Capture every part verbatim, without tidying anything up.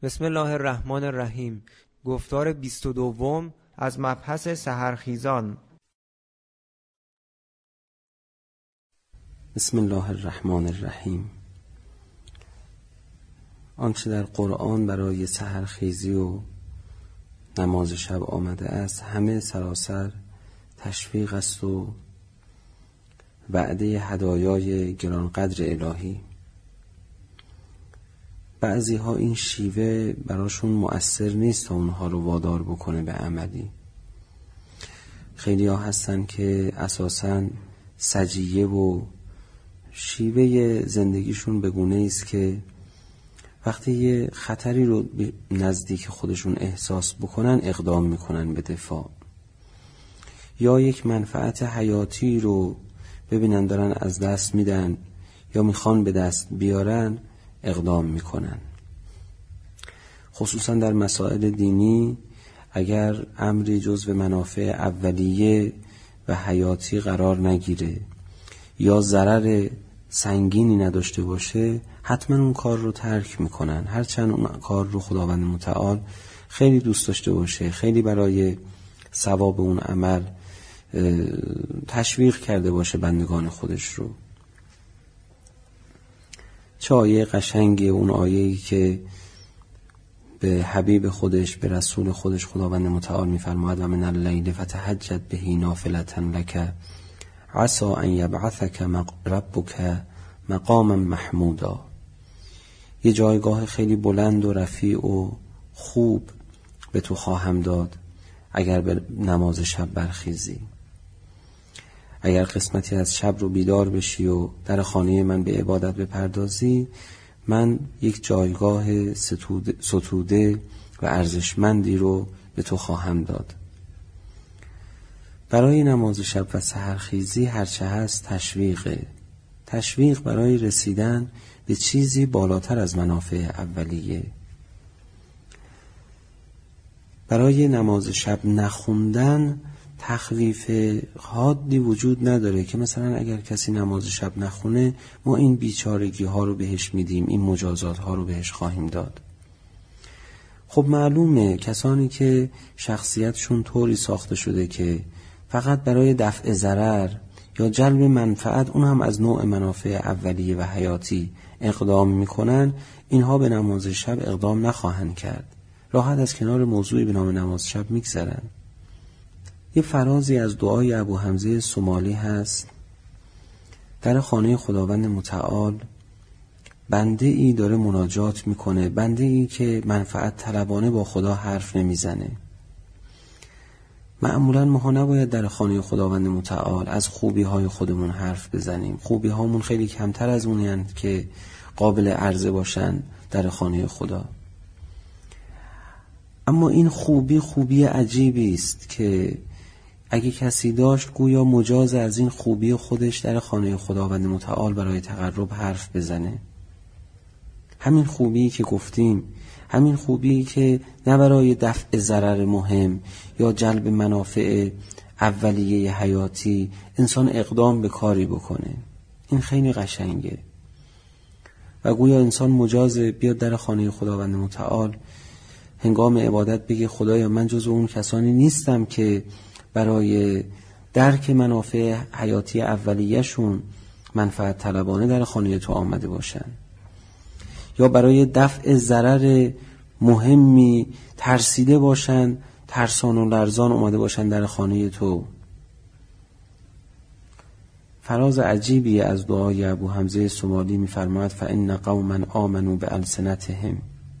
بسم الله الرحمن الرحیم. گفتار بیست و دوم از مبحث سحرخیزان. بسم الله الرحمن الرحیم. آنچه در قرآن برای سحرخیزی و نماز شب آمده است همه سراسر تشویق است و وعده هدایای گرانقدر الهی. بعضی ها این شیوه براشون مؤثر نیست تا اونها رو وادار بکنه به عملی. خیلی ها هستن که اساساً سجیه و شیوه زندگیشون بگونه است که وقتی یه خطری رو نزدیک خودشون احساس بکنن اقدام میکنن به دفاع، یا یک منفعت حیاتی رو ببینن دارن از دست میدن یا میخوان به دست بیارن اقدام میکنن. خصوصا در مسائل دینی اگر امری جزو منافع اولیه و حیاتی قرار نگیره یا ضرر سنگینی نداشته باشه حتما اون کار رو ترک میکنن، هرچند اون کار رو خداوند متعال خیلی دوست داشته باشه، خیلی برای ثواب اون عمل تشویق کرده باشه بندگان خودش رو. چه آیه قشنگی اون آیه‌ای که به حبیب خودش به رسول خودش خداوند متعال میفرماید و من اللیل فتهجد به نافلة لک عسى ان یبعثک ربک مقاما محمودا. یه جایگاه خیلی بلند و رفیع و خوب به تو خواهم داد اگر به نماز شب برخیزی. اگر قسمتی از شب رو بیدار بشی و در خانه من به عبادت بپردازی، من یک جایگاه ستوده و ارزشمندی رو به تو خواهم داد. برای نماز شب و سحرخیزی هرچه هست تشویقه. تشویق برای رسیدن به چیزی بالاتر از منافع اولیه. برای نماز شب نخوندن تخویف حادی وجود نداره که مثلا اگر کسی نماز شب نخونه ما این بیچارگی ها رو بهش میدیم، این مجازات ها رو بهش خواهیم داد. خب معلومه کسانی که شخصیتشون طوری ساخته شده که فقط برای دفع ضرر یا جلب منفعت، اون هم از نوع منافع اولیه و حیاتی اقدام میکنن، اینها به نماز شب اقدام نخواهند کرد، راحت از کنار موضوعی به نام نماز شب میگذرن. یه فرازی از دعای ابو حمزه سومالی هست: در خانه خداوند متعال بنده ای داره مناجات میکنه، بنده ای که منفعت طلبانه با خدا حرف نمیزنه. معمولا ما نباید در خانه خداوند متعال از خوبی های خودمون حرف بزنیم. خوبی هامون خیلی کمتر از اونی هست که قابل عرضه باشن در خانه خدا. اما این خوبی خوبی عجیبی است که اگه کسی داشت گویا مجاز از این خوبی خودش در خانه خداوند متعال برای تقرب حرف بزنه. همین خوبی که گفتیم، همین خوبی که نه برای دفع ضرر مهم یا جلب منافع اولیه حیاتی انسان اقدام به کاری بکنه، این خیلی قشنگه و گویا انسان مجاز بیاد در خانه خداوند متعال هنگام عبادت بگه خدایا من جزو اون کسانی نیستم که برای درک منافع حیاتی اولیه‌شون منفعت طلبانه در خانه تو آمده باشن، یا برای دفع ضرر مهمی ترسیده باشن، ترسان و لرزان اومده باشن در خانه تو. فراز عجیبی از دعای ابو حمزه سومالی می‌فرماید: فإن قوما آمنوا بألسنتهم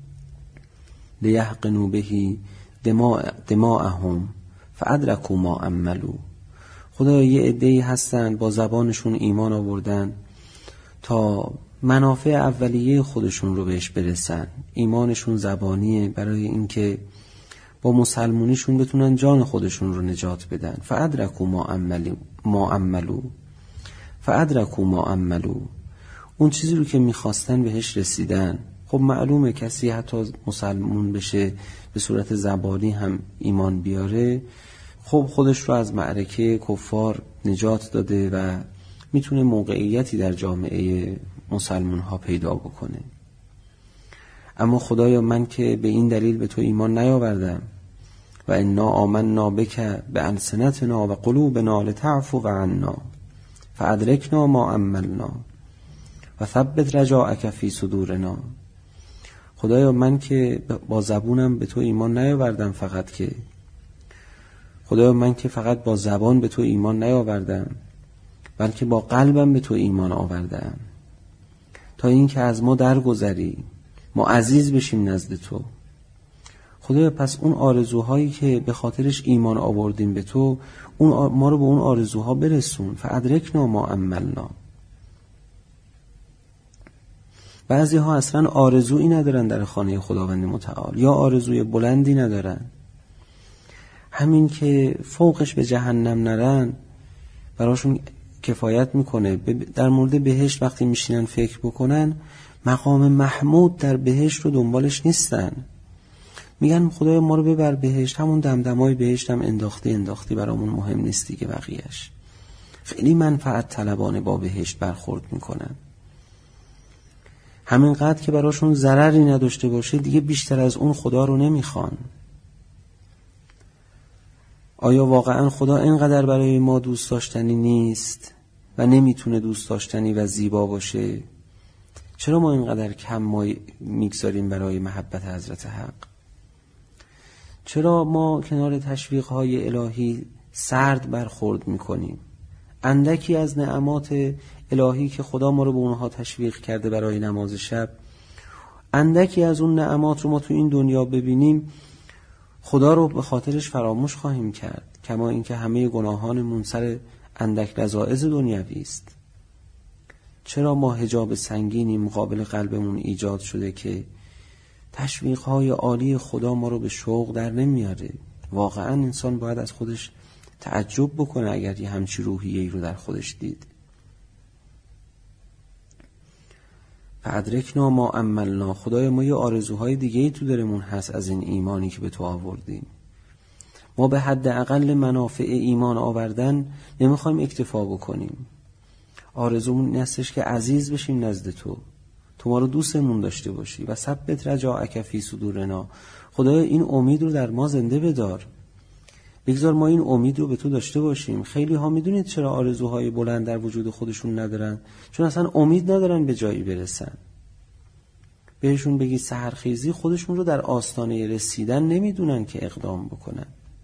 لیحقنوا به دماءهم فادرکوا ما عملوا. خدایا یه عده‌ای هستن با زبانشون ایمان آوردن تا منافع اولیه خودشون رو بهش برسن. ایمانشون زبانیه برای اینکه با مسلمونیشون بتونن جان خودشون رو نجات بدن. فادرکوا ما عملوا ما عملوا فادرکوا ما عملوا. اون چیزی رو که میخواستن بهش رسیدن. خب معلومه کسی حتی مسلمون بشه به صورت زبانی هم ایمان بیاره، خب خودش رو از معرکه کفار نجات داده و میتونه موقعیتی در جامعه مسلمان ها پیدا بکنه. اما خدایا من که به این دلیل به تو ایمان نیاوردم و انا آمنا بک بألسنتنا و قلوبنا لتعفو عنا فادرکنا ما عملنا و ثبت رجاءک فی صدورنا. خدایا من که با زبونم به تو ایمان نیاوردم، فقط که خدایا من که فقط با زبان به تو ایمان نیاوردم، بلکه با قلبم به تو ایمان آوردم، تا این که از ما درگذری، ما عزیز بشیم نزد تو. خدایا پس اون آرزوهایی که به خاطرش ایمان آوردیم به تو، اون ما رو به اون آرزوها برسون. فادرکنا ما عملنا. بعضی ها اصلا آرزویی ندارن در خانه خداوند متعال، یا آرزوی بلندی ندارن، همین که فوقش به جهنم نرن براشون کفایت میکنه. در مورد بهشت وقتی میشینن فکر بکنن، مقام محمود در بهشت رو دنبالش نیستن. میگن خدایا ما رو ببر بهشت، همون دمدمای بهشت هم انداختی انداختی برامون مهم نیستی که بقیهش. خیلی منفعت طلبانه با بهشت برخورد میکنن. همینقدر که براشون ضرری نداشته باشه دیگه بیشتر از اون خدا رو نمیخوان. آیا واقعا خدا اینقدر برای ما دوست داشتنی نیست و نمیتونه دوست داشتنی و زیبا باشه؟ چرا ما اینقدر کم ما میگذاریم برای محبت حضرت حق؟ چرا ما کنار تشویق‌های الهی سرد برخورد میکنیم؟ اندکی از نعمات الهی که خدا ما رو به اونها تشویق کرده برای نماز شب، اندکی از اون نعمات رو ما تو این دنیا ببینیم، خدا رو به خاطرش فراموش خواهیم کرد، کما اینکه همه گناهانمون سر اندک لذاذ دنیوی است. چرا ما حجاب سنگینی مقابل قلبمون ایجاد شده که تشویق‌های عالی خدا ما رو به شوق در نمیاره؟ واقعا انسان باید از خودش تعجب بکنه اگر یه همچی روحیه‌ای رو در خودش دید. فادرکنا ما عملنا. خدای ما یه آرزوهای دیگه‌ای تو دلمون هست از این ایمانی که به تو آوردیم. ما به حد اقل منافع ایمان آوردن نمیخوایم اکتفا بکنیم. آرزومون این هستش که عزیز بشیم نزد تو، تو ما رو دوستمون داشته باشی. و ثبت رجاءک فی صدورنا. خدایا این امید رو در ما زنده بدار، بگذار ما این امید رو به تو داشته باشیم. خیلی ها میدونید چرا آرزوهای بلند در وجود خودشون ندارن؟ چون اصلا امید ندارن به جایی برسن. بهشون بگی سحرخیزی، خودشون رو در آستانه رسیدن نمیدونن که اقدام بکنن.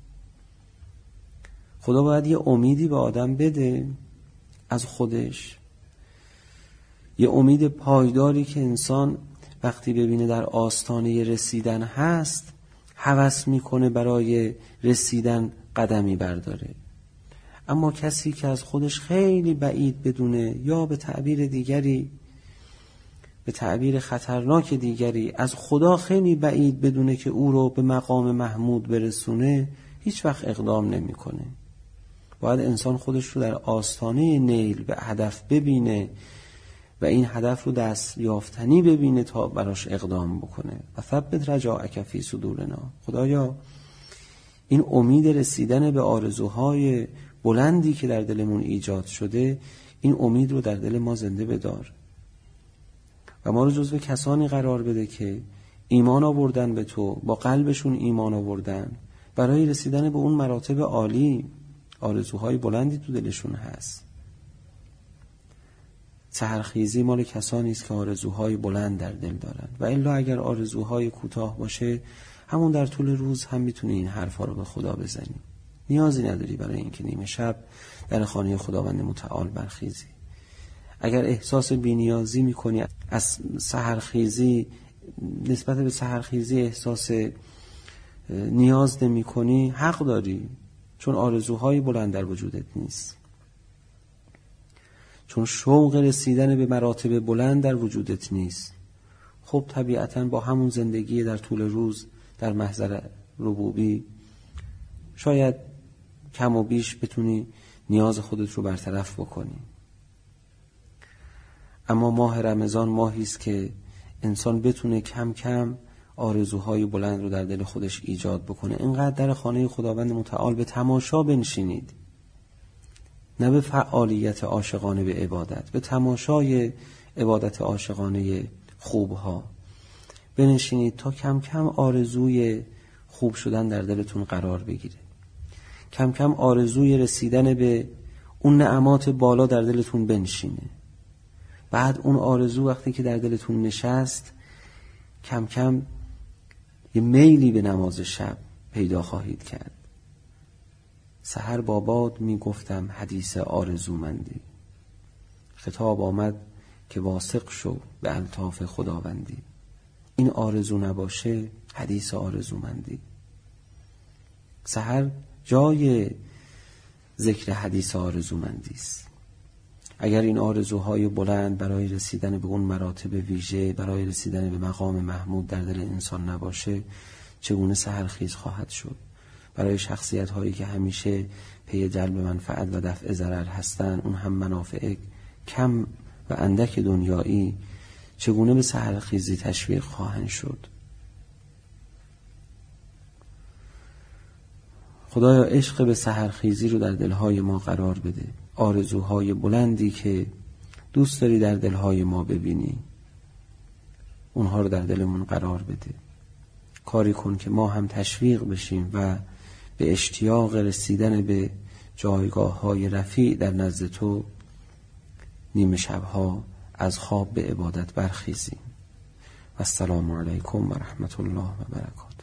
خدا باید یه امیدی به آدم بده از خودش، یه امید پایداری که انسان وقتی ببینه در آستانه رسیدن هست هوس میکنه برای رسیدن قدمی برداره. اما کسی که از خودش خیلی بعید بدونه، یا به تعبیر دیگری، به تعبیر خطرناک دیگری، از خدا خیلی بعید بدونه که او رو به مقام محمود برسونه، هیچ وقت اقدام نمیکنه. باید انسان خودش رو در آستانه نیل به هدف ببینه و این هدف رو دست یافتنی ببینه تا براش اقدام بکنه. و ثبت رجاءک فی صدورنا. خدایا این امید رسیدن به آرزوهای بلندی که در دلمون ایجاد شده، این امید رو در دل ما زنده بدار و ما رو جزو کسانی قرار بده که ایمان آوردن به تو، با قلبشون ایمان آوردن، برای رسیدن به اون مراتب عالی آرزوهای بلندی تو دلشون هست. سحرخیزی مال کسانی است که آرزوهای بلند در دل دارن، و الا اگر آرزوهای کوتاه باشه، همون در طول روز هم میتونی این حرفا رو به خدا بزنی. نیازی نداری برای اینکه نیمه شب در خانه خداوند متعال برخیزی. اگر احساس بی‌نیازی میکنی از سحرخیزی، نسبت به سحرخیزی احساس نیاز نمیکنی، حق داری، چون آرزوهای بلند در وجودت نیست، چون شوق رسیدن به مراتب بلند در وجودت نیست. خب طبیعتاً با همون زندگی در طول روز در محضر ربوبی شاید کم و بیش بتونی نیاز خودت رو برطرف بکنی. اما ماه رمضان ماهی است که انسان بتونه کم کم آرزوهای بلند رو در دل خودش ایجاد بکنه. اینقدر در خانه خداوند متعال به تماشا بنشینید، نه به فعالیت عاشقانه به عبادت، به تماشای عبادت عاشقانه خوبها. بنشینید تا کم کم آرزوی خوب شدن در دلتون قرار بگیره. کم کم آرزوی رسیدن به اون نعمات بالا در دلتون بنشینه. بعد اون آرزو وقتی که در دلتون نشست، کم کم یه میلی به نماز شب پیدا خواهید کرد. سحر با باد می گفتم حدیث آرزومندی، خطاب آمد که واثق شو به الطاف خداوندی. این آرزو نباشه حدیث آرزومندی. سحر جای ذکر حدیث آرزومندی است. اگر این آرزوهای بلند برای رسیدن به اون مراتب ویژه، برای رسیدن به مقام محمود در دل انسان نباشه، چگونه سحرخیز خواهد شد؟ برای شخصیت هایی که همیشه پی جلب منفعت و دفع ضرر هستند، اون هم منافع کم و اندک دنیایی، چگونه به سحرخیزی تشویق خواهند شد؟ خدایا عشق به سحرخیزی رو در دلهای ما قرار بده. آرزوهای بلندی که دوست داری در دلهای ما ببینی، اونها رو در دلمون قرار بده. کاری کن که ما هم تشویق بشیم و به اشتیاق رسیدن به جایگاه های رفیع در نزد تو نیمه شبها از خواب به عبادت برخیزیم. و السلام علیکم و رحمت الله و برکاته.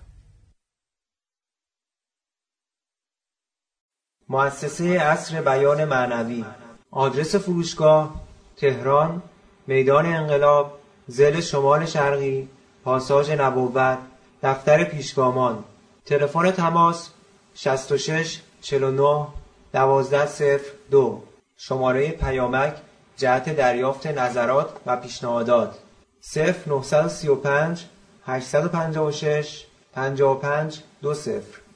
مؤسسه عصر بیان معنوی. آدرس فروشگاه: تهران، میدان انقلاب، ضلع شمال شرقی، پاساژ نبوت، دفتر پیشگامان. تلفن تماس: شصت و شش چهل و نه دوازده صفر دو. شماره پیامک جهت دریافت نظرات و پیشنهادات: صفر نه سه پنج هشت پنج شش پنج پنج دو صفر.